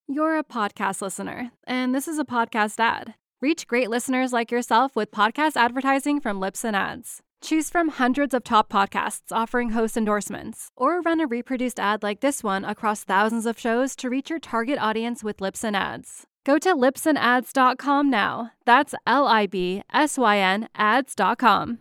You're a podcast listener, and this is a podcast ad. Reach great listeners like yourself with podcast advertising from Libsyn Ads. Choose from hundreds of top podcasts offering host endorsements, or run a reproduced ad like this one across thousands of shows to reach your target audience with Libsyn Ads. Go to libsynads.com now. That's LIBSYN ads.com.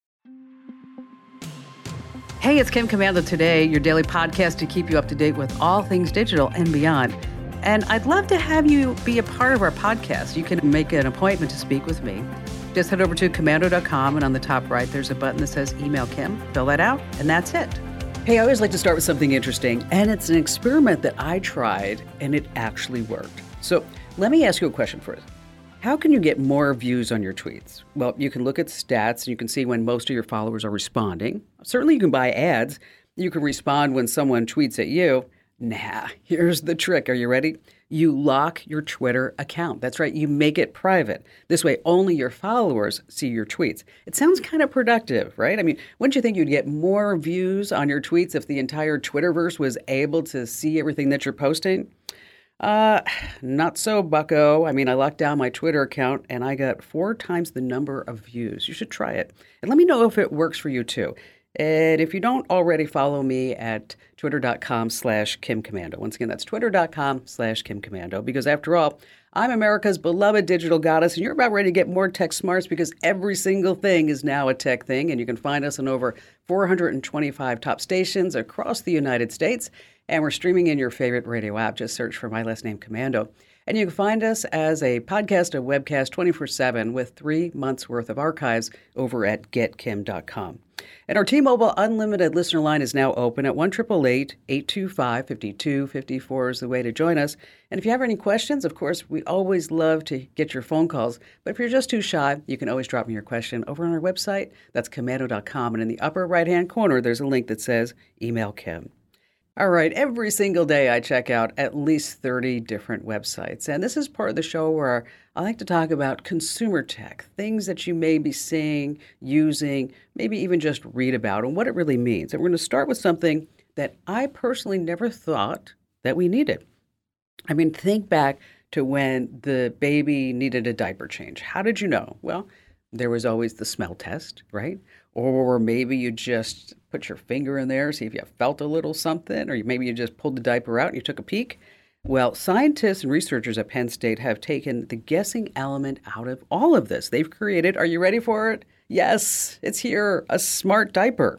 Hey, it's Kim Komando today, your daily podcast to keep you up to date with all things digital and beyond. And I'd love to have you be a part of our podcast. You can make an appointment to speak with me. Just head over to komando.com, and on the top right, there's a button that says Email Kim. Fill that out, and that's it. Hey, I always like to start with something interesting, and it's an experiment that I tried, and it actually worked. So let me ask you a question first. How can you get more views on your tweets? Well, you can look at stats, and you can see when most of your followers are responding. Certainly, you can buy ads. You can respond when someone tweets at you. Nah, here's the trick. Are you ready? You lock your Twitter account. That's right. You make it private. This way, only your followers see your tweets. It sounds kind of productive, right? I mean, wouldn't you think you'd get more views on your tweets if the entire Twitterverse was able to see everything that you're posting? Not so, bucko. I mean, I locked down my Twitter account and I got 4 times the number of views. You should try it. And let me know if it works for you too. And if you don't already follow me at twitter.com/Kim Komando. Once again, that's twitter.com/Kim Komando. Because after all, I'm America's beloved digital goddess, and you're about ready to get more tech smarts because every single thing is now a tech thing. And you can find us on over 425 top stations across the United States. And we're streaming in your favorite radio app. Just search for my last name, Komando. And you can find us as a podcast, a webcast 24/7 with 3 months worth of archives over at getkim.com. And our T-Mobile Unlimited listener line is now open at 1-888-825-5254 is the way to join us. And if you have any questions, of course, we always love to get your phone calls. But if you're just too shy, you can always drop me your question over on our website. That's komando.com. And in the upper right-hand corner, there's a link that says Email Kim. All right, every single day I check out at least 30 different websites. And this is part of the show where I like to talk about consumer tech, things that you may be seeing, using, maybe even just read about, and what it really means. And we're going to start with something that I personally never thought that we needed. I mean, think back to when the baby needed a diaper change. How did you know? Well, there was always the smell test, right? Or maybe you just put your finger in there, see if you felt a little something, or maybe you just pulled the diaper out and you took a peek. Well, scientists and researchers at Penn State have taken the guessing element out of all of this. They've created, are you ready for it? Yes, it's here, a smart diaper.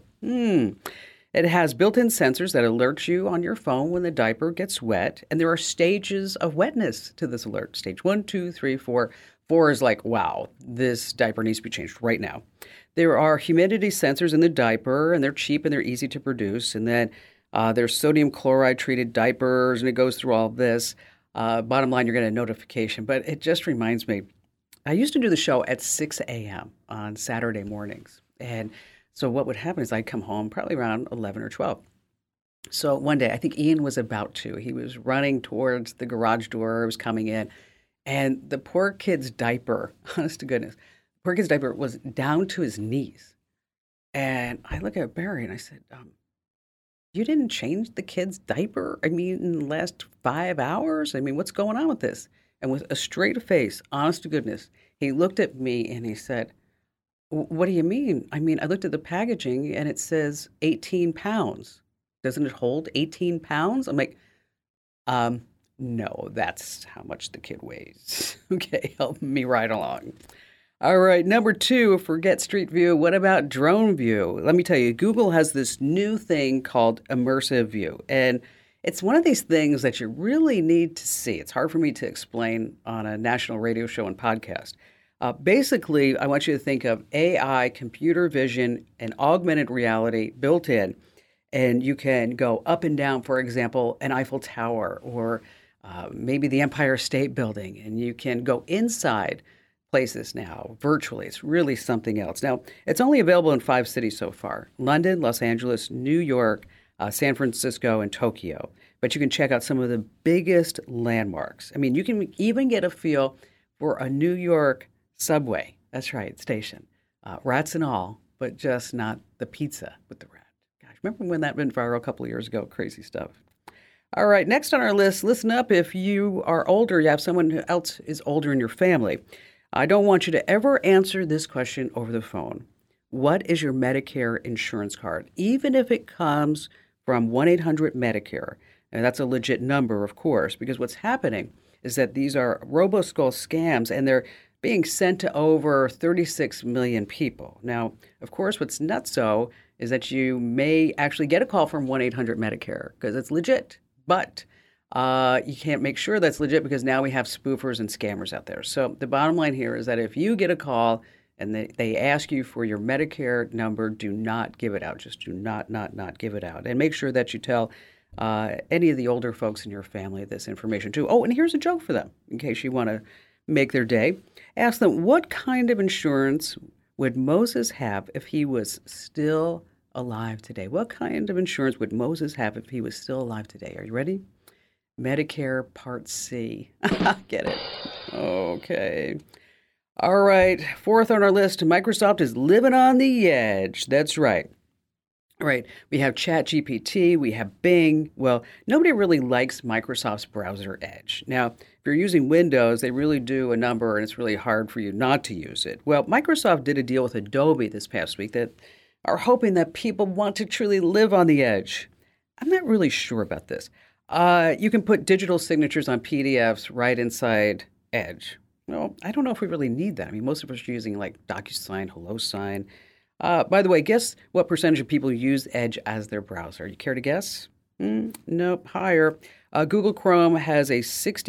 It has built-in sensors that alert you on your phone when the diaper gets wet, and there are stages of wetness to this alert. Stage 1, 2, 3, 4. 4 is like, wow, this diaper needs to be changed right now. There are humidity sensors in the diaper, and they're cheap and they're easy to produce. And then there's sodium chloride treated diapers, and it goes through all this. Bottom line, you're getting a notification. But it just reminds me, I used to do the show at 6 a.m. on Saturday mornings. And so what would happen is I'd come home probably around 11 or 12. So one day, I think Ian was about to. He was running towards the garage door, was coming in. And the poor kid's diaper, honest to goodness, poor kid's diaper was down to his knees. And I look at Barry and I said, you didn't change the kid's diaper? I mean, in the last 5 hours? I mean, what's going on with this? And with a straight face, honest to goodness, he looked at me and he said, what do you mean? I mean, I looked at the packaging and it says 18 pounds. Doesn't it hold 18 pounds? I'm like, no, that's how much the kid weighs. Okay, help me right along. All right, number 2, forget Street View. What about Drone View? Let me tell you, Google has this new thing called Immersive View. And it's one of these things that you really need to see. It's hard for me to explain on a national radio show and podcast. Basically, I want you to think of AI, computer vision, and augmented reality built in. And you can go up and down, for example, an Eiffel Tower or maybe the Empire State Building, and you can go inside places now virtually. It's really something else. Now, it's only available in 5 cities so far: London, Los Angeles, New York, San Francisco, and Tokyo. But you can check out some of the biggest landmarks. I mean, you can even get a feel for a New York subway. That's right, station. Rats and all, but just not the pizza with the rat. Gosh, remember when that went viral a couple of years ago? Crazy stuff. All right, next on our list, listen up. If you are older, you have someone who else is older in your family. I don't want you to ever answer this question over the phone. What is your Medicare insurance card? Even if it comes from 1-800-MEDICARE. And that's a legit number, of course, because what's happening is that these are roboskull scams, and they're being sent to over 36 million people. Now, of course, what's nutso is that you may actually get a call from 1-800-MEDICARE because it's legit. But you can't make sure that's legit because now we have spoofers and scammers out there. So the bottom line here is that if you get a call and they ask you for your Medicare number, do not give it out. Just do not give it out. And make sure that you tell any of the older folks in your family this information too. Oh, and here's a joke for them in case you want to make their day. Ask them, what kind of insurance would Moses have if he was still alive today? What kind of insurance would Moses have if he was still alive today? Are you ready? Medicare Part C. Get it? Okay. All right. Fourth on our list, Microsoft is living on the edge. That's right. All right. We have ChatGPT. We have Bing. Well, nobody really likes Microsoft's browser Edge. Now, if you're using Windows, they really do a number, and it's really hard for you not to use it. Well, Microsoft did a deal with Adobe this past week that are hoping that people want to truly live on the edge. I'm not really sure about this. You can put digital signatures on PDFs right inside Edge. Well, I don't know if we really need that. I mean, most of us are using like DocuSign, HelloSign. By the way, guess what percentage of people use Edge as their browser? You care to guess? Nope, higher. Google Chrome has a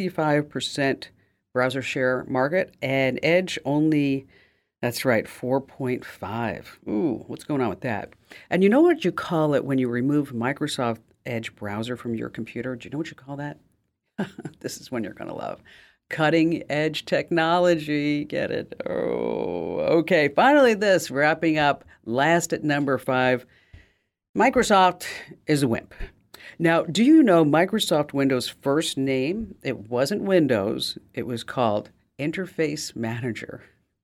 65% browser share market, and Edge only, that's right, 4.5. Ooh, what's going on with that? And you know what you call it when you remove Microsoft Edge browser from your computer? Do you know what you call that? This is one you're going to love. Cutting edge technology. Get it? Oh, okay. Finally, this wrapping up last at number 5. Microsoft is a wimp. Now, do you know Microsoft Windows' first name? It wasn't Windows. It was called Interface Manager.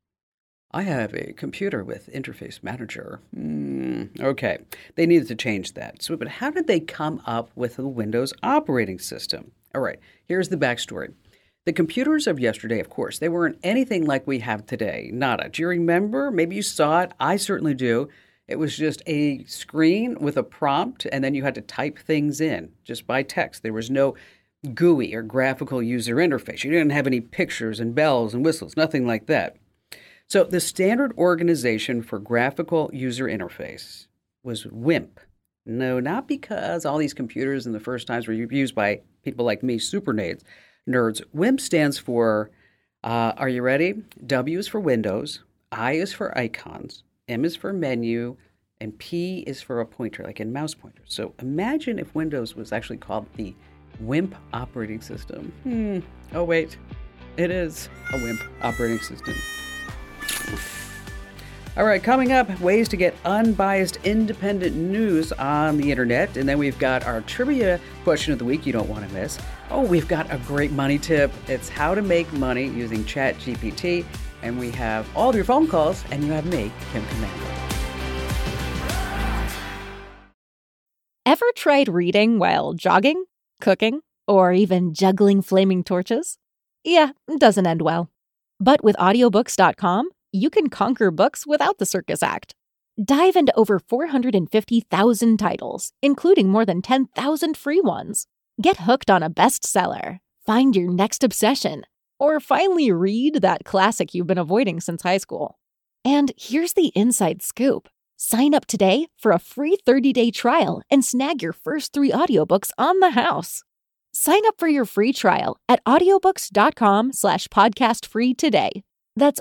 I have a computer with Interface Manager. Okay. They needed to change that. So, but how did they come up with the Windows operating system? All right. Here's the backstory. The computers of yesterday, of course, they weren't anything like we have today. Nada. Do you remember? Maybe you saw it. I certainly do. It was just a screen with a prompt, and then you had to type things in just by text. There was no GUI or graphical user interface. You didn't have any pictures and bells and whistles, nothing like that. So the standard organization for graphical user interface was WIMP. No, not because all these computers in the first times were used by people like me, super nerds. WIMP stands for, are you ready? W is for Windows, I is for icons, M is for menu, and P is for a pointer, like in mouse pointers. So imagine if Windows was actually called the WIMP operating system. Oh, wait. It is a WIMP operating system. All right, coming up, ways to get unbiased, independent news on the internet. And then we've got our trivia question of the week you don't want to miss. Oh, we've got a great money tip. It's how to make money using ChatGPT. And we have all of your phone calls, and you have me, Kim Komando. Ever tried reading while jogging, cooking, or even juggling flaming torches? Yeah, it doesn't end well. But with audiobooks.com, you can conquer books without the circus act. Dive into over 450,000 titles, including more than 10,000 free ones. Get hooked on a bestseller, find your next obsession, or finally read that classic you've been avoiding since high school. And here's the inside scoop. Sign up today for a free 30-day trial and snag your first 3 audiobooks on the house. Sign up for your free trial at audiobooks.com/podcastfree today. That's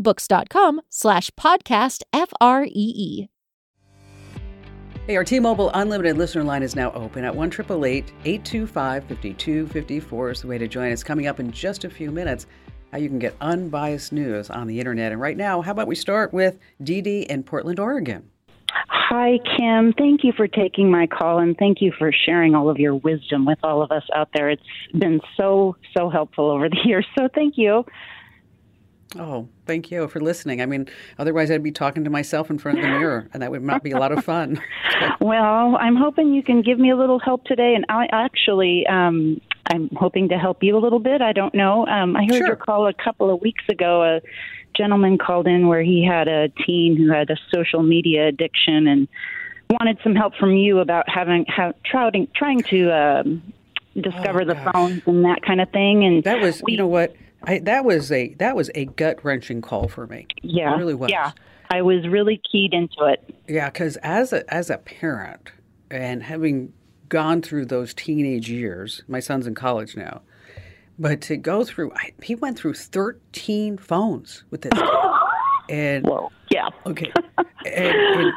audiobooks.com/podcastfree. Hey, our T-Mobile Unlimited listener line is now open at 1-888-825-5254 is the way to join us. Coming up in just a few minutes, how you can get unbiased news on the internet. And right now, how about we start with Dee Dee in Portland, Oregon. Hi, Kim. Thank you for taking my call, and thank you for sharing all of your wisdom with all of us out there. It's been so helpful over the years, so thank you. Oh, thank you for listening. I mean, otherwise I'd be talking to myself in front of the mirror, and that would not be a lot of fun. Well, I'm hoping you can give me a little help today, and I actually, I'm hoping to help you a little bit. I don't know. I heard Sure. your call a couple of weeks ago. A gentleman called in where he had a teen who had a social media addiction and wanted some help from you about trying to discover the gosh. phones and that kind of thing. And That was, you know what? That was a gut-wrenching call for me. yeah, It really was. yeah, I was really keyed into it. Yeah, because as a parent and having gone through those teenage years, my son's in college now, but to go through, he went through 13 phones with this kid. And Well, yeah. okay, and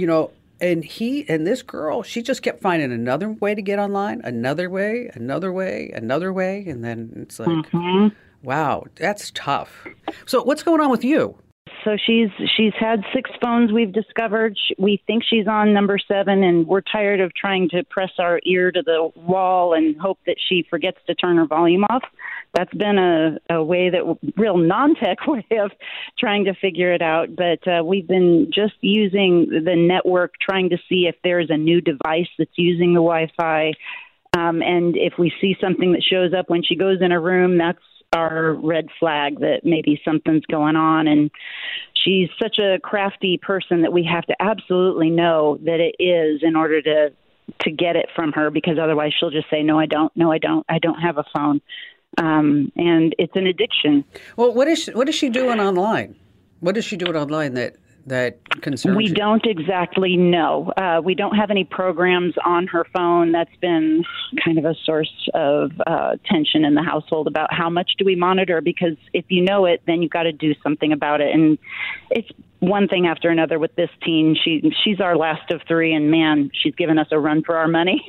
and this girl, she just kept finding another way to get online, another way, and then it's like, wow, that's tough. So what's going on with you? So she's had 6 phones we've discovered. We think she's on number 7, and we're tired of trying to press our ear to the wall and hope that she forgets to turn her volume off. That's been a way that real non-tech way of trying to figure it out. But we've been just using the network, trying to see if there's a new device that's using the Wi-Fi. And if we see something that shows up when she goes in a room, that's our red flag that maybe something's going on. And she's such a crafty person that we have to absolutely know that it is in order to get it from her, because otherwise she'll just say, no, I don't have a phone. And it's an addiction. Well, what is she doing online? What is she doing online that concerns We you? don't exactly know. We don't have any programs on her phone. That's been kind of a source of tension in the household about how much do we monitor, because if you know it, then you've got to do something about it. And it's one thing after another with this teen. She's our last of 3, and man, she's given us a run for our money.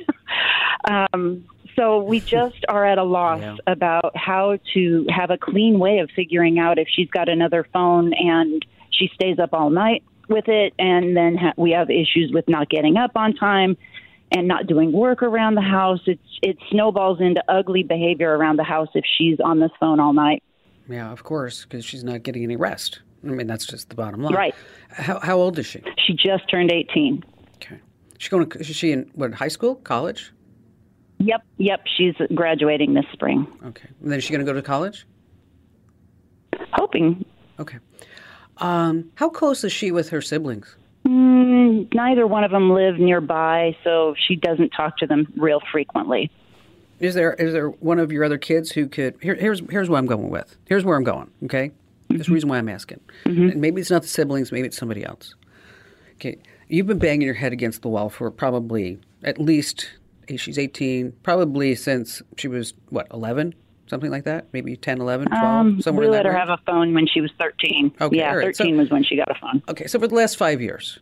So we just are at a loss about how to have a clean way of figuring out if she's got another phone and she stays up all night with it, and then we have issues with not getting up on time and not doing work around the house. It snowballs into ugly behavior around the house if she's on this phone all night. Yeah, of course, because she's not getting any rest. I mean, that's just the bottom line. Right. How old is she? She just turned 18. Okay. Is she in what, high school, college? Yep. She's graduating this spring. Okay. And then is she going to go to college? Hoping. Okay. How close is she with her siblings? Neither one of them live nearby, so she doesn't talk to them real frequently. Is there one of your other kids who could? Here's what I'm going with. Here's where I'm going. Okay. There's a reason why I'm asking. And maybe it's not the siblings. Maybe it's somebody else. Okay. You've been banging your head against the wall for probably at least. She's 18, probably since she was, 11? Something like that? Maybe 10, 11, 12? Somewhere We in that let her range? have a phone when she was 13. Okay, yeah, all right. 13 was when she got a phone. Okay, so for the last 5 years.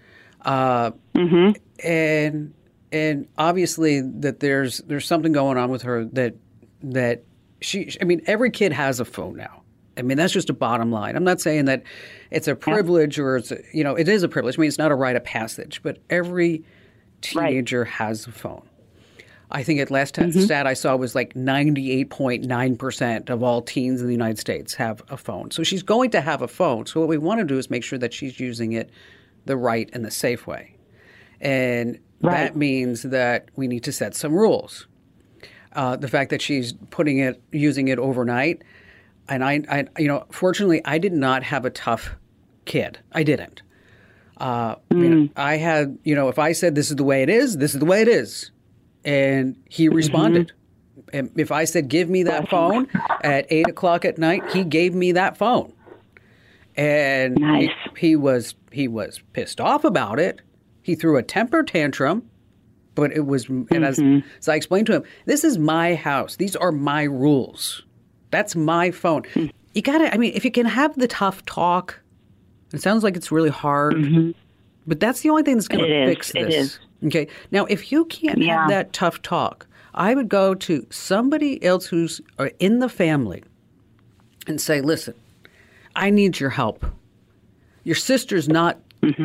And obviously that there's something going on with her that every kid has a phone now. I mean, that's just a bottom line. I'm not saying that it's a privilege or it is a privilege. I mean, it's not a rite of passage, but every teenager has a phone. I think at last stat I saw was like 98.9% of all teens in the United States have a phone. So she's going to have a phone. So what we want to do is make sure that she's using it the right and the safe way. And that means that we need to set some rules. The fact that she's using it overnight, and I fortunately I did not have a tough kid. I didn't. I had, if I said this is the way it is, this is the way it is. And he responded. And if I said, give me that phone at 8 o'clock at night, he gave me that phone. And he was pissed off about it. He threw a temper tantrum, but it was, and as I explained to him, this is my house. These are my rules. That's my phone. You gotta, if you can have the tough talk, it sounds like it's really hard, but that's the only thing that's going to fix this. It is. Okay. Now, if you can't have that tough talk, I would go to somebody else who's in the family and say, listen, I need your help. Your sister's not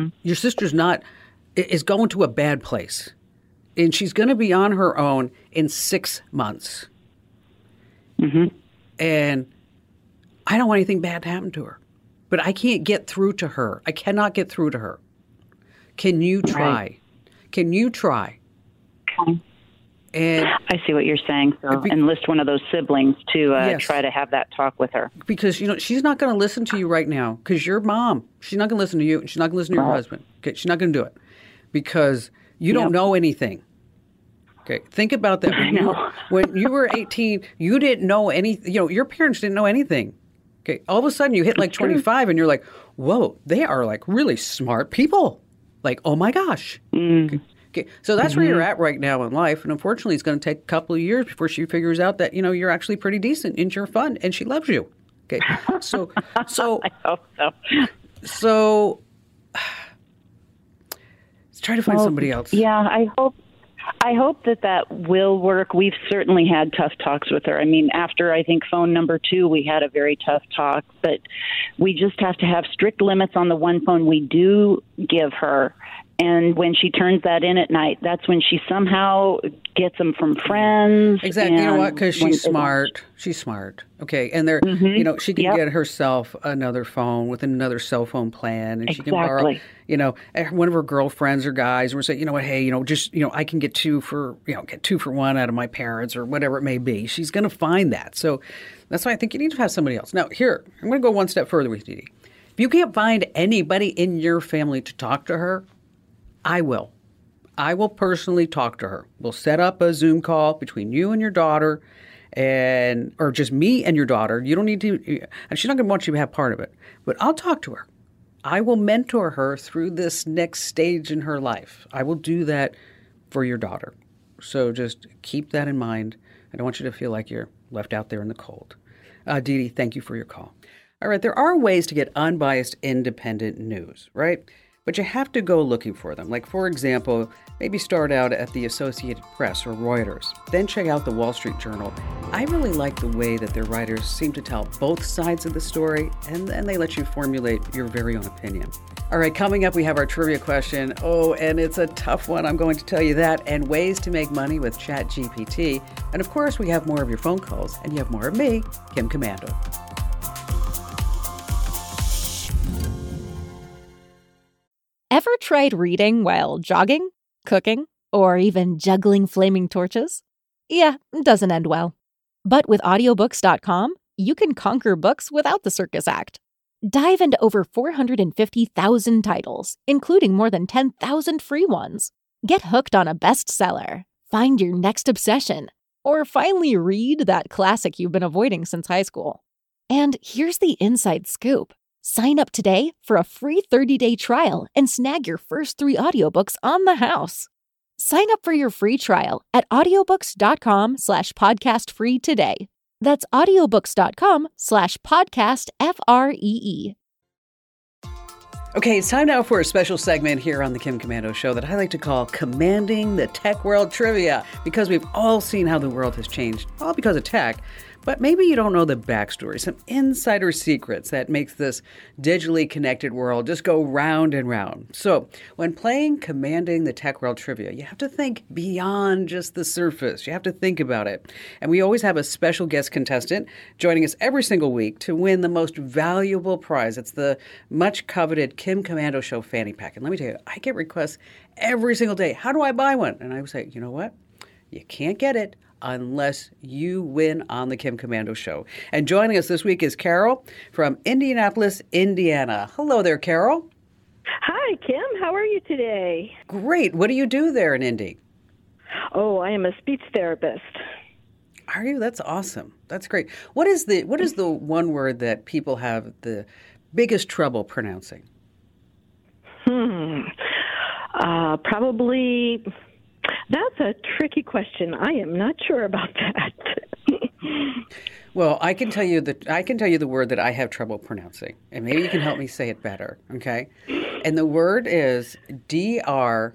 is going to a bad place. And she's going to be on her own in 6 months. And I don't want anything bad to happen to her. But I can't get through to her. I cannot get through to her. Can you try? Right. Can you try? Okay. And I see what you're saying. So enlist one of those siblings to yes. try to have that talk with her. Because, she's not going to listen to you right now because you're mom. She's not going to listen to you. She's not going to listen to your husband. Okay, she's not going to do it because you don't know anything. Okay, think about that. When you were 18, you didn't know anything. Your parents didn't know anything. Okay, all of a sudden you hit like 25 and you're like, whoa, they are like really smart people. Like, oh my gosh. Okay, so that's where you're at right now in life. And unfortunately, it's going to take a couple of years before she figures out that, you're actually pretty decent and you're fun and she loves you. Okay, so I hope so. So let's try to find somebody else. Yeah, I hope that will work. We've certainly had tough talks with her. I mean, after I think phone number 2, we had a very tough talk, but we just have to have strict limits on the one phone we do give her. And when she turns that in at night, that's when she somehow gets them from friends. Exactly. You know what? Because she's smart. She's smart. Okay. And they're, she can get herself another phone with another cell phone plan. And she can borrow, one of her girlfriends or guys will say, hey, I can get two for 1 out of my parents or whatever it may be. She's going to find that. So that's why I think you need to have somebody else. Now, here, I'm going to go one step further with Dee Dee. If you can't find anybody in your family to talk to her, I will. I will personally talk to her. We'll set up a Zoom call between you and your daughter or just me and your daughter. You don't need to, and she's not going to want you to have part of it, but I'll talk to her. I will mentor her through this next stage in her life. I will do that for your daughter. So just keep that in mind. I don't want you to feel like you're left out there in the cold. Dee Dee, thank you for your call. All right, there are ways to get unbiased, independent news, right? But you have to go looking for them. Like, for example, maybe start out at the Associated Press or Reuters. Then check out the Wall Street Journal. I really like the way that their writers seem to tell both sides of the story, and then they let you formulate your very own opinion. All right, coming up, we have our trivia question. Oh, and it's a tough one, I'm going to tell you that, and ways to make money with ChatGPT. And of course, we have more of your phone calls, and you have more of me, Kim Komando. Ever tried reading while jogging, cooking, or even juggling flaming torches? Yeah, it doesn't end well. But with audiobooks.com, you can conquer books without the circus act. Dive into over 450,000 titles, including more than 10,000 free ones. Get hooked on a bestseller, find your next obsession, or finally read that classic you've been avoiding since high school. And here's the inside scoop. Sign up today for a free 30-day trial and snag your first 3 audiobooks on the house. Sign up for your free trial at audiobooks.com/podcastfree today. That's audiobooks.com/podcastfree. Okay, it's time now for a special segment here on the Kim Komando Show that I like to call Commanding the Tech World Trivia, because we've all seen how the world has changed, all because of tech. But maybe you don't know the backstory, some insider secrets that makes this digitally connected world just go round and round. So when playing Commanding the Tech World Trivia, you have to think beyond just the surface. You have to think about it. And we always have a special guest contestant joining us every single week to win the most valuable prize. It's the much coveted Kim Komando Show fanny pack. And let me tell you, I get requests every single day. How do I buy one? And I would say, you know what? You can't get it unless you win on the Kim Komando Show. And joining us this week is Carol from Indianapolis, Indiana. Hello there, Carol. Hi, Kim. How are you today? Great. What do you do there in Indy? Oh, I am a speech therapist. Are you? That's awesome. That's great. What is the one word that people have the biggest trouble pronouncing? Probably. That's a tricky question. I am not sure about that. Well, I can tell you the word that I have trouble pronouncing, and maybe you can help me say it better. Okay, and the word is DRAWER.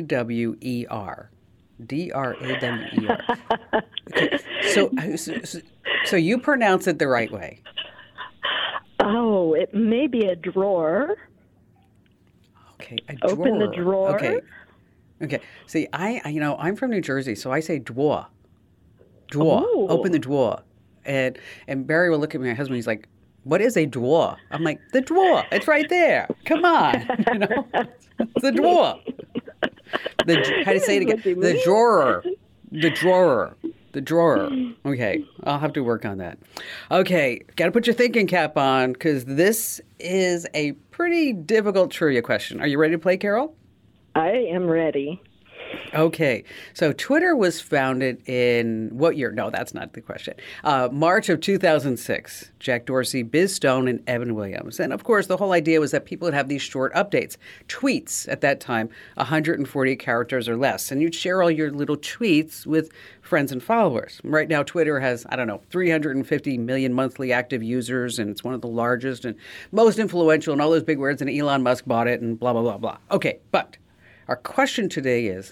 DRAWER. Okay, so you pronounce it the right way. Oh, it may be a drawer. Okay, a drawer. Open the drawer. Okay. See, I'm from New Jersey, so I say drawer. Drawer. Ooh. Open the drawer. And Barry will look at my husband. He's like, what is a drawer? I'm like, the drawer. It's right there. Come on. It's the drawer. How do you say it again? The drawer. The drawer. The drawer. Okay, I'll have to work on that. Okay, got to put your thinking cap on because this is a pretty difficult trivia question. Are you ready to play, Carol? I am ready. Okay, so Twitter was founded in what year? No, that's not the question. March of 2006. Jack Dorsey, Biz Stone, and Evan Williams. And of course, the whole idea was that people would have these short updates, tweets at that time, 140 characters or less. And you'd share all your little tweets with friends and followers. Right now, Twitter has, 350 million monthly active users, and it's one of the largest and most influential and all those big words, and Elon Musk bought it and blah, blah, blah, blah. Okay, but our question today is,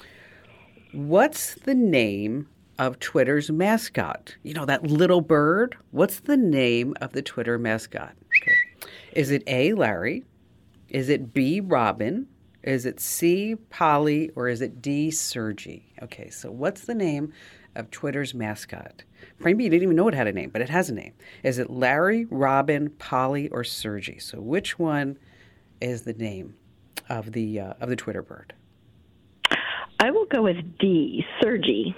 what's the name of Twitter's mascot? You know, that little bird? What's the name of the Twitter mascot? Okay. Is it A, Larry? Is it B, Robin? Is it C, Polly? Or is it D, Sergey? Okay, so what's the name of Twitter's mascot? Maybe you didn't even know it had a name, but it has a name. Is it Larry, Robin, Polly, or Sergey? So which one is the name of the Twitter bird? I will go with D, Sergey.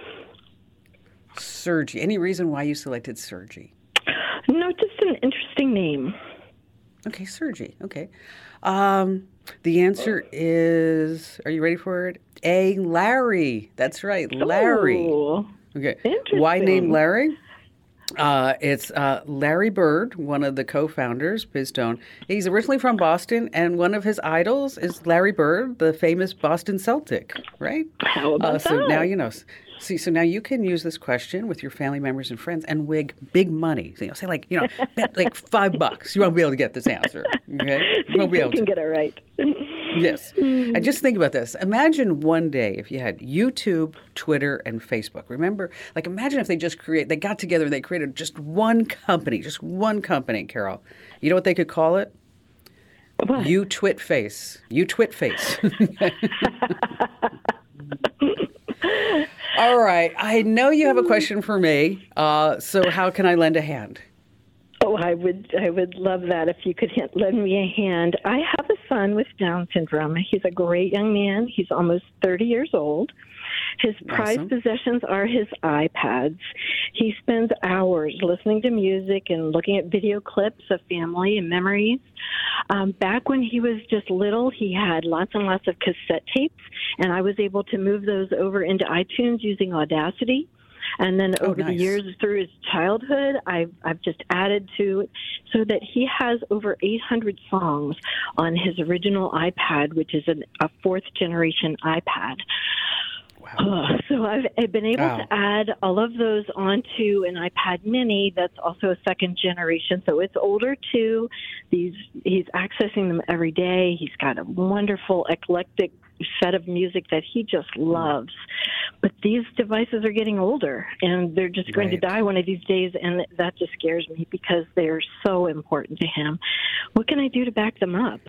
Sergey. Any reason why you selected Sergey? No, just an interesting name. Okay, Sergey. Okay. The answer is, are you ready for it? A, Larry. That's right, Larry. Oh, okay. interesting. Why name Larry? It's Larry Bird, one of the co-founders, Bizstone. He's originally from Boston, and one of his idols is Larry Bird, the famous Boston Celtic, right? How about that? So now you know. See, so now you can use this question with your family members and friends and win big money. So, say bet like $5. You won't be able to get this answer. Okay, you won't be able to. You can get it right. Yes. And just think about this. Imagine one day if you had YouTube, Twitter, and Facebook. Remember, imagine if they got together and they created just one company, Carol. You know what they could call it? What? You Twit Face. You Twit Face. All right. I know you have a question for me. So how can I lend a hand? Oh, I would love that if you could lend me a hand. I have a son with Down syndrome. He's a great young man. He's almost 30 years old. His prized possessions are his iPads. He spends hours listening to music and looking at video clips of family and memories. Back when he was just little, he had lots and lots of cassette tapes, and I was able to move those over into iTunes using Audacity. And then over the years, through his childhood, I've just added to it so that he has over 800 songs on his original iPad, which is a fourth-generation iPad. Wow. So I've been able to add all of those onto an iPad mini that's also a second generation. So it's older too. He's accessing them every day. He's got a wonderful eclectic set of music that he just loves. But these devices are getting older, and they're just going to die one of these days, and that just scares me because they're so important to him. What can I do to back them up?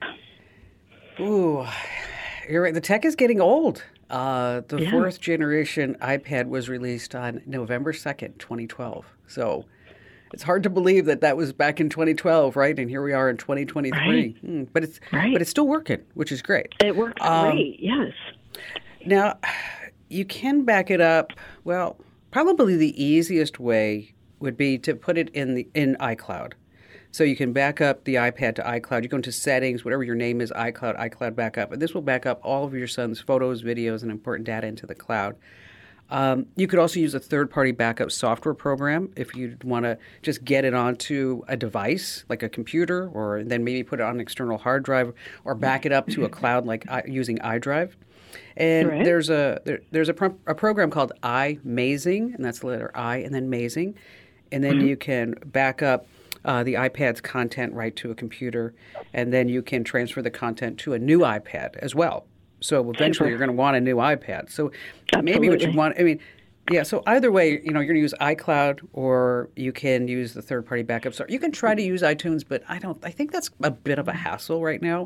Ooh, you're right. The tech is getting old. The fourth generation iPad was released on November 2nd, 2012. So it's hard to believe that was back in 2012, right? And here we are in 2023. Right. But it's still working, which is great. It works great, yes. Now, you can back it up. Well, probably the easiest way would be to put it in iCloud. So you can back up the iPad to iCloud. You go into settings, whatever your name is, iCloud backup. And this will back up all of your son's photos, videos, and important data into the cloud. You could also use a third-party backup software program if you want to just get it onto a device, like a computer, or then maybe put it on an external hard drive, or back it up to a cloud like using iDrive. And there's a program called iMazing, and that's the letter I and then Mazing. And then you can back up the iPad's content right to a computer, and then you can transfer the content to a new iPad as well. So eventually you're going to want a new iPad. So maybe what you want, so either way, you're going to use iCloud, or you can use the third-party backup. So you can try to use iTunes, but I think that's a bit of a hassle right now.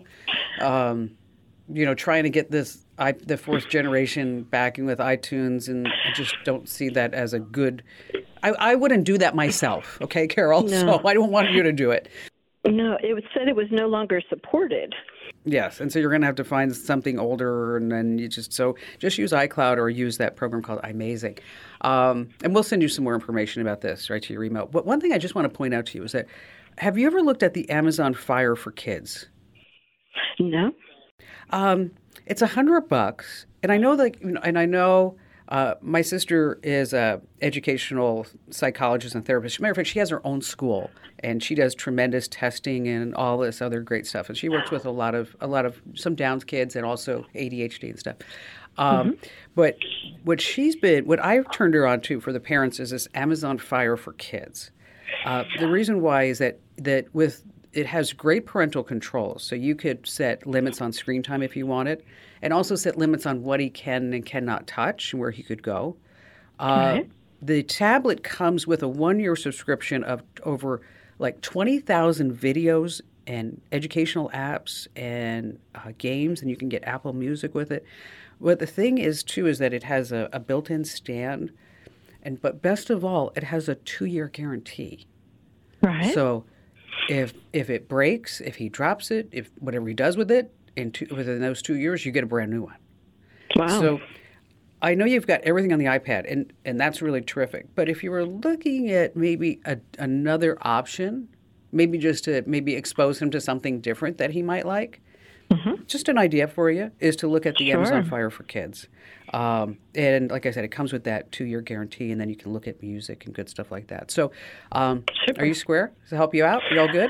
Trying to get the fourth generation backing with iTunes, and I just don't see that as a good. I wouldn't do that myself, okay, Carol? No. So I don't want you to do it. No, it said it was no longer supported. Yes, and so you're going to have to find something older, and then just use iCloud or use that program called iMazing. And we'll send you some more information about this right to your email. But one thing I just want to point out to you is that, have you ever looked at the Amazon Fire for Kids? No. It's $100, and I know my sister is a educational psychologist and therapist. Matter of fact, she has her own school, and she does tremendous testing and all this other great stuff. And she works with a lot of some Downs kids and also ADHD and stuff. But what I've turned her on to for the parents is this Amazon Fire for Kids. The reason why is that it has great parental controls. So you could set limits on screen time if you wanted, and also set limits on what he can and cannot touch and where he could go. Right. The tablet comes with a 1-year subscription of over 20,000 videos and educational apps and games, and you can get Apple Music with it. But the thing is, too, is that it has a built-in stand, but best of all, it has a 2-year guarantee. Right. So if it breaks, if he drops it, if whatever he does with it, within those 2 years, you get a brand new one. Wow. So I know you've got everything on the iPad, and that's really terrific. But if you were looking at maybe another option, maybe just to expose him to something different that he might like, just an idea for you is to look at the Amazon Fire for Kids. And like I said, it comes with that 2-year guarantee, and then you can look at music and good stuff like that. So are you square? Does it help you out? You all good?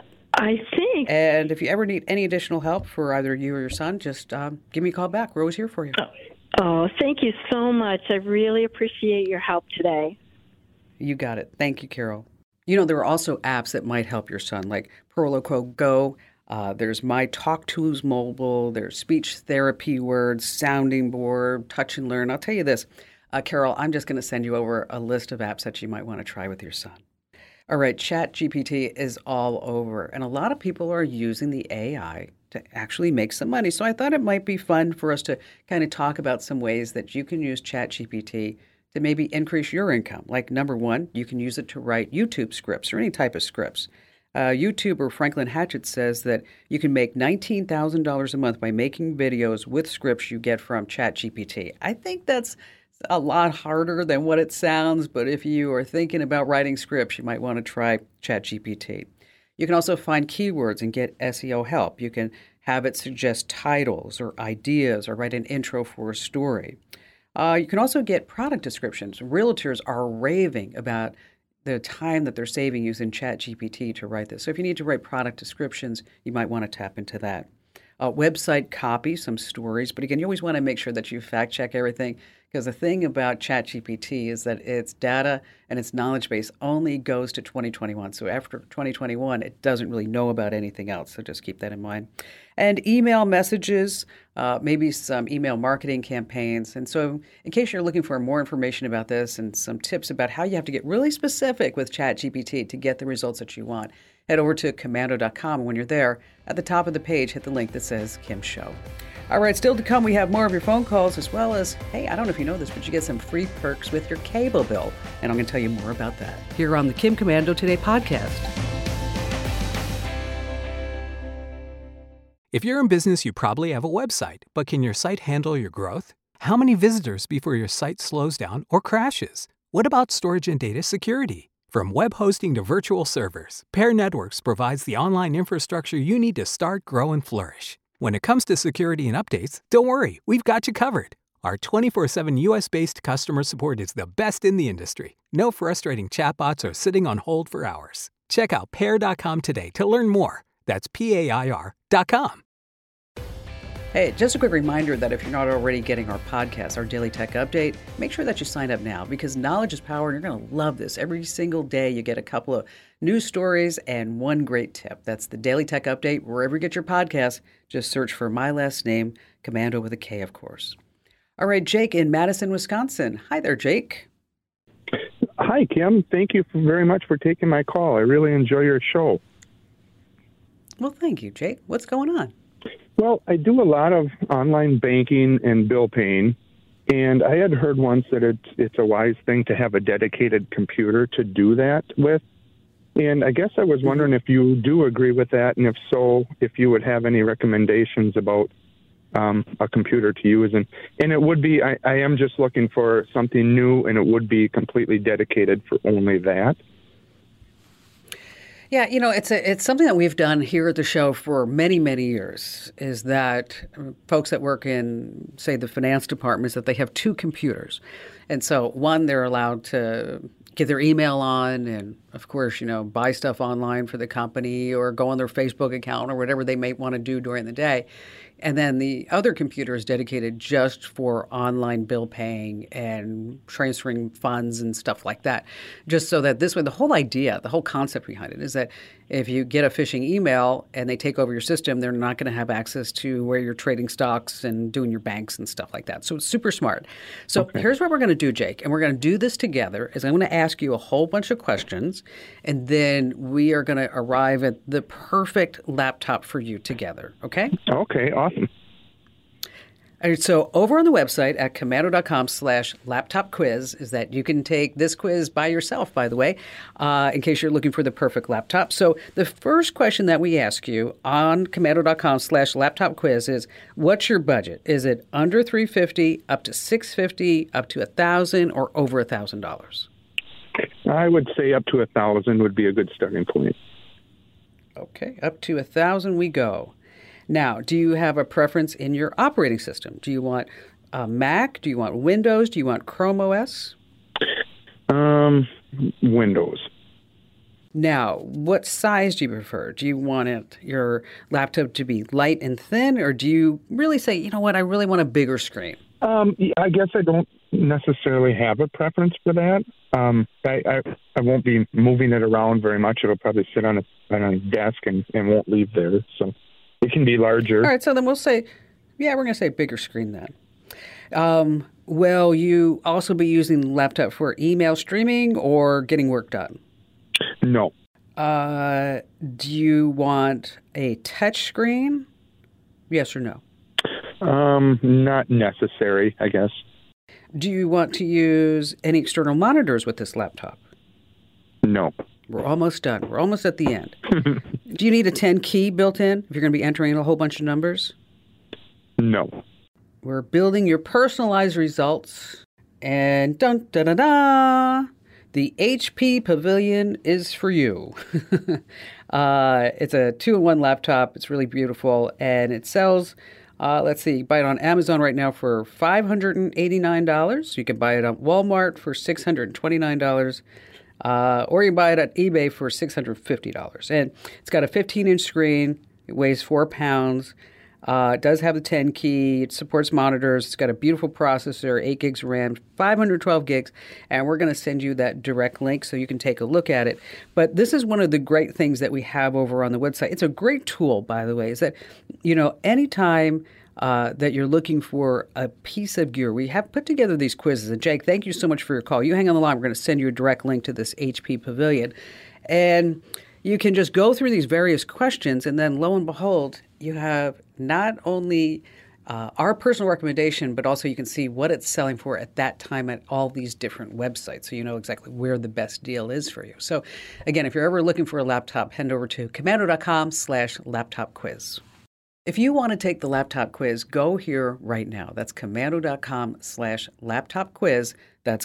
I think. And if you ever need any additional help for either you or your son, just give me a call back. We're always here for you. Oh, thank you so much. I really appreciate your help today. You got it. Thank you, Carol. There are also apps that might help your son, like Proloquo Go. There's My Talk Tools Mobile. There's speech therapy words, sounding board, touch and learn. I'll tell you this, Carol, I'm just going to send you over a list of apps that you might want to try with your son. All right, ChatGPT is all over, and a lot of people are using the AI to actually make some money. So I thought it might be fun for us to kind of talk about some ways that you can use ChatGPT to maybe increase your income. Like, number one, you can use it to write YouTube scripts or any type of scripts. YouTuber Franklin Hatchett says that you can make $19,000 a month by making videos with scripts you get from ChatGPT. I think that's a lot harder than what it sounds, but if you are thinking about writing scripts, you might want to try ChatGPT. You can also find keywords and get SEO help. You can have it suggest titles or ideas or write an intro for a story. You can also get product descriptions. Realtors are raving about the time that they're saving using ChatGPT to write this. So if you need to write product descriptions, you might want to tap into that. Website copy, some stories. But again, you always want to make sure that you fact check everything, because the thing about ChatGPT is that its data and its knowledge base only goes to 2021. So after 2021, it doesn't really know about anything else. So just keep that in mind. And email messages, maybe some email marketing campaigns. And so in case you're looking for more information about this and some tips about how you have to get really specific with ChatGPT to get the results that you want, head over to Komando.com. When you're there, at the top of the page, hit the link that says Kim Show. All right, still to come, we have more of your phone calls, as well as, hey, I don't know if you know this, but you get some free perks with your cable bill. And I'm going to tell you more about that here on the Kim Komando Today podcast. If you're in business, you probably have a website, but can your site handle your growth? How many visitors before your site slows down or crashes? What about storage and data security? From web hosting to virtual servers, Pair Networks provides the online infrastructure you need to start, grow, and flourish. When it comes to security and updates, don't worry, we've got you covered. Our 24/7 US-based customer support is the best in the industry. No frustrating chatbots or sitting on hold for hours. Check out Pair.com today to learn more. That's PAIR.com. Hey, just a quick reminder that if you're not already getting our podcast, our Daily Tech Update, make sure that you sign up now, because knowledge is power and you're going to love this. Every single day you get a couple of news stories and one great tip. That's the Daily Tech Update. Wherever you get your podcast, just search for my last name, Komando with a K, of course. All right, Jake in Madison, Wisconsin. Hi there, Jake. Hi, Kim. Thank you very much for taking my call. I really enjoy your show. Well, thank you, Jake. What's going on? Well, I do a lot of online banking and bill paying, And I had heard once that it's a wise thing to have a dedicated computer to do that with. And I guess I was wondering if you do agree with that, and if so, if you would have any recommendations about a computer to use. And it would be, I am just looking for something new, and it would be completely dedicated for only that. Yeah, it's something that we've done here at the show for many, many years, is that folks that work in, say, the finance departments, that they have two computers. And so one, they're allowed to get their email on and, of course, buy stuff online for the company or go on their Facebook account or whatever they may want to do during the day. And then the other computer is dedicated just for online bill paying and transferring funds and stuff like that. Just so that this way, the whole idea, the whole concept behind it is that if you get a phishing email and they take over your system, they're not going to have access to where you're trading stocks and doing your banks and stuff like that. So it's super smart. So Here's what we're going to do, Jake, and we're going to do this together, is I'm going to ask you a whole bunch of questions, and then we are going to arrive at the perfect laptop for you together, okay? Okay, awesome. All right, so over on the website at komando.com/laptop quiz is that you can take this quiz by yourself, by the way, in case you're looking for the perfect laptop. So the first question that we ask you on komando.com/laptop quiz is, what's your budget? Is it under $350, up to $650, up to $1,000, or over $1,000? I would say up to $1,000 would be a good starting point. Okay, up to $1,000 we go. Now, do you have a preference in your operating system? Do you want Mac? Do you want Windows? Do you want Chrome OS? Windows. Now, what size do you prefer? Do you want your laptop to be light and thin, or do you really say, you know what, I really want a bigger screen? I guess I don't necessarily have a preference for that. I won't be moving it around very much. It'll probably sit on a desk and won't leave there, so it can be larger. All right, so then we'll say, we're going to say bigger screen then. Will you also be using the laptop for email streaming or getting work done? No. Do you want a touch screen? Yes or no? Not necessary, I guess. Do you want to use any external monitors with this laptop? No. We're almost done. We're almost at the end. Do you need a 10 key built in if you're going to be entering a whole bunch of numbers? No. We're building your personalized results. And dun da da da, the HP Pavilion is for you. It's a 2-in-1 laptop. It's really beautiful, and it sells. Let's see, buy it on Amazon right now for $589. You can buy it on Walmart for $629. Or you can buy it at eBay for $650. And it's got a 15-inch screen. It weighs 4 pounds. It does have the 10 key. It supports monitors. It's got a beautiful processor, 8 gigs of RAM, 512 gigs. And we're going to send you that direct link so you can take a look at it. But this is one of the great things that we have over on the website. It's a great tool, by the way, is that, anytime that you're looking for a piece of gear, we have put together these quizzes. And Jake, thank you so much for your call. You hang on the line. We're going to send you a direct link to this HP Pavilion. And you can just go through these various questions, and then lo and behold, you have not only our personal recommendation, but also you can see what it's selling for at that time at all these different websites, so you know exactly where the best deal is for you. So again, if you're ever looking for a laptop, head over to komando.com/laptop quiz. If you want to take the laptop quiz, go here right now. That's komando.com/laptop quiz. That's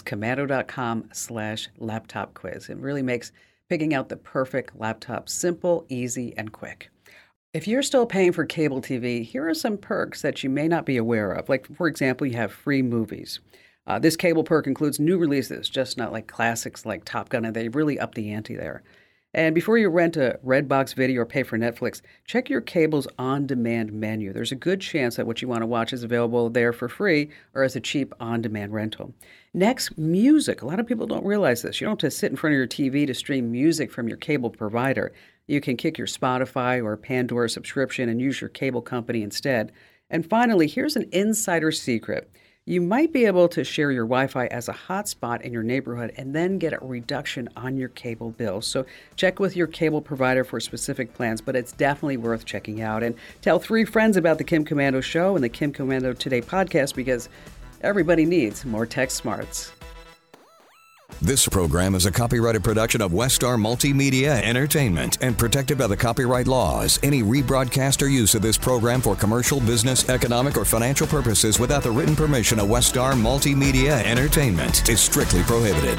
komando.com/laptop quiz. It really makes picking out the perfect laptop simple, easy, and quick. If you're still paying for cable TV, here are some perks that you may not be aware of. Like, for example, you have free movies. This cable perk includes new releases, just not like classics like Top Gun, and they really up the ante there. And before you rent a Redbox video or pay for Netflix, check your cable's on-demand menu. There's a good chance that what you want to watch is available there for free or as a cheap on-demand rental. Next, music. A lot of people don't realize this. You don't have to sit in front of your TV to stream music from your cable provider. You can kick your Spotify or Pandora subscription and use your cable company instead. And finally, here's an insider secret. You might be able to share your Wi-Fi as a hotspot in your neighborhood and then get a reduction on your cable bill. So check with your cable provider for specific plans, but it's definitely worth checking out. And tell 3 friends about the Kim Komando Show and the Kim Komando Today podcast, because Everybody needs more tech smarts. This program is a copyrighted production of Westar Multimedia Entertainment and protected by the copyright laws. Any rebroadcast or use of this program for commercial, business, economic, or financial purposes without the written permission of Westar Multimedia Entertainment is strictly prohibited.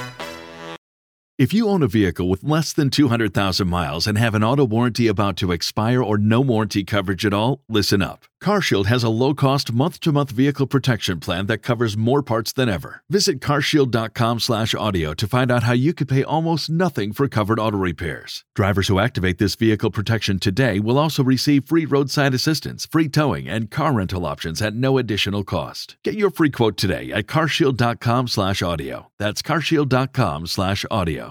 If you own a vehicle with less than 200,000 miles and have an auto warranty about to expire or no warranty coverage at all, listen up. CarShield has a low-cost month-to-month vehicle protection plan that covers more parts than ever. Visit carshield.com/audio to find out how you could pay almost nothing for covered auto repairs. Drivers who activate this vehicle protection today will also receive free roadside assistance, free towing, and car rental options at no additional cost. Get your free quote today at carshield.com/audio. That's carshield.com/audio.